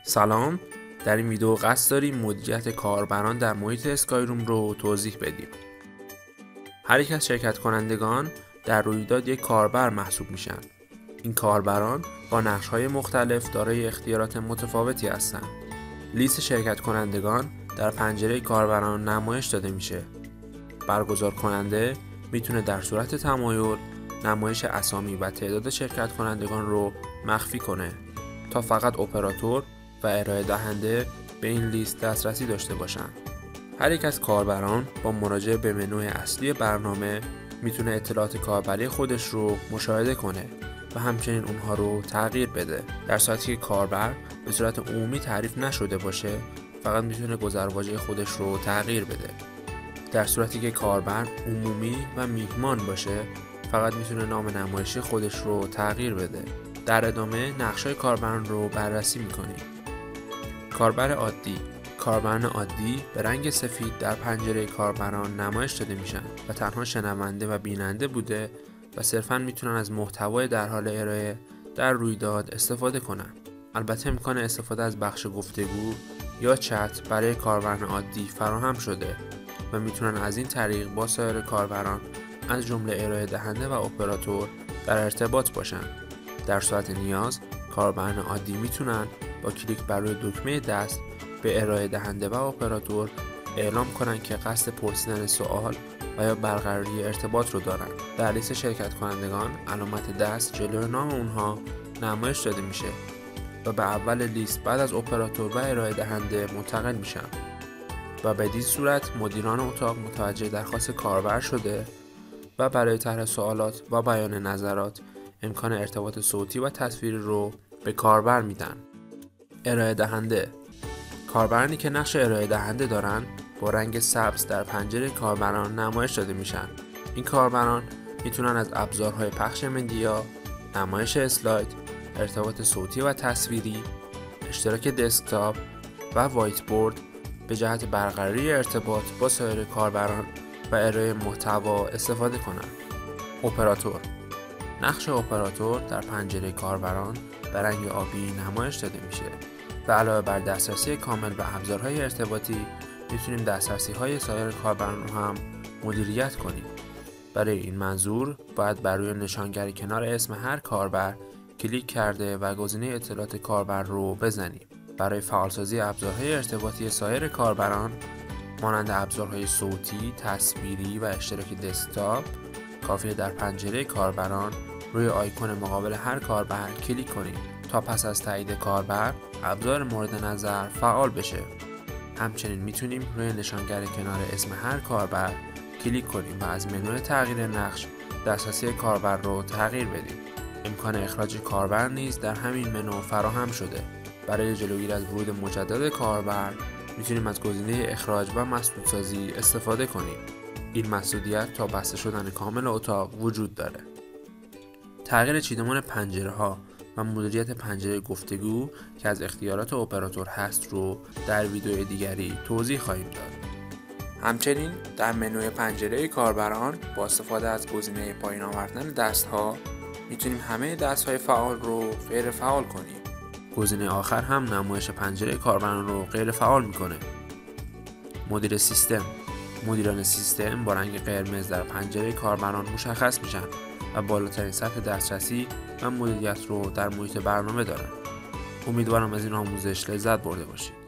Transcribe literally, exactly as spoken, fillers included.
سلام، در این ویدیو قصد داریم مدیریت کاربران در محیط اسکایروم رو توضیح بدیم. هر یک از شرکت کنندگان در رویداد یک کاربر محسوب میشن. این کاربران با نقش‌های مختلف دارای اختیارات متفاوتی هستند. لیست شرکت کنندگان در پنجره کاربران نمایش داده میشه. برگزار کننده میتونه در صورت تمایل نمایش اسامی و تعداد شرکت کنندگان رو مخفی کنه تا فقط اپراتور و ارائه دهنده به این لیست دسترسی داشته باشند. هر یک از کاربران با مراجعه به منوی اصلی برنامه میتونه اطلاعات کاربری خودش رو مشاهده کنه و همچنین اونها رو تغییر بده. در صورتی که کاربر به صورت عمومی تعریف نشده باشه، فقط میتونه گذرواژه خودش رو تغییر بده. در صورتی که کاربر عمومی و میهمان باشه، فقط میتونه نام نمایشی خودش رو تغییر بده. در ادامه نقش‌های کاربران رو بررسی میکنیم. کاربر عادی کاربران عادی به رنگ سفید در پنجره کاربران نمایش داده میشن و تنها شنونده و بیننده بوده و صرفاً میتونن از محتوای در حال ارائه در رویداد استفاده کنن. البته امکان استفاده از بخش گفتگو یا چت برای کاربران عادی فراهم شده و میتونن از این طریق با سایر کاربران از جمله ارائه دهنده و اپراتور در ارتباط باشن. در صورت نیاز کاربران عادی میتونن با کلیک بر روی دکمه دست به ارائه دهنده و اپراتور اعلام کنن که قصد پرسیدن سوال و یا برقراری ارتباط رو دارن. در لیست شرکت کنندگان علامت دست جلوی نام اونها نمایش داده میشه و به اول لیست بعد از اپراتور و ارائه دهنده منتقل میشن و به این صورت مدیران اتاق متوجه درخواست کاربر شده و برای طرح سوالات و بیان نظرات امکان ارتباط صوتی و تصویری رو به کاربر میدن. ارائه دهنده کاربرانی که نقش ارائه دهنده دارن با رنگ سبز در پنجره کاربران نمایش داده میشن. این کاربران میتونن از ابزارهای پخش مدیا، نمایش اسلاید، ارتباط صوتی و تصویری، اشتراک دسکتاپ و وایت بورد به جهت برقراری ارتباط با سایر کاربران و ارائه محتوا استفاده کنند. اپراتور نقش اپراتور در پنجره کاربران به رنگ آبی نمایش داده میشه و علاوه بر دسترسی کامل به ابزارهای ارتباطی میتونیم دسترسی‌های سایر کاربران رو هم مدیریت کنیم. برای این منظور باید بر روی نشانگر کنار اسم هر کاربر کلیک کرده و گزینه اطلاعات کاربر رو بزنیم. برای فعالسازی ابزارهای ارتباطی سایر کاربران مانند ابزارهای صوتی، تصویری و اشتراک دسکتاپ کافیه در پنجره کاربران روی آیکون مقابل هر کاربر کلیک کنیم تا پس از تایید کاربر ابزار مورد نظر فعال بشه. همچنین میتونیم روی نشانگر کنار اسم هر کاربر کلیک کنیم و از منوی تغییر نقش دسترسی کاربر رو تغییر بدیم. امکان اخراج کاربر نیز در همین منو فراهم شده. برای جلوگیری از ورود مجدد کاربر میتونیم از گزینه اخراج و مسدودسازی استفاده کنیم. این مسدودیت تا بسته شدن کامل اتاق وجود داره. تغییر چیدمان پنجره ها و مدیریت پنجره گفتگو که از اختیارات اپراتور هست رو در ویدیو دیگری توضیح خواهیم داد. همچنین در منوی پنجره کاربران با استفاده از گزینه پایین آوردن دست ها میتونیم همه دست های فعال رو غیر فعال کنیم. گزینه آخر هم نمایش پنجره کاربران رو غیر فعال میکنه. مدیر سیستم مدیران سیستم با رنگ قرمز در پنجره کاربران مشخص میشن و بالاترین سطح دسترسی و مدیریت رو در محیط برنامه دارن. امیدوارم از این آموزش لذت برده باشید.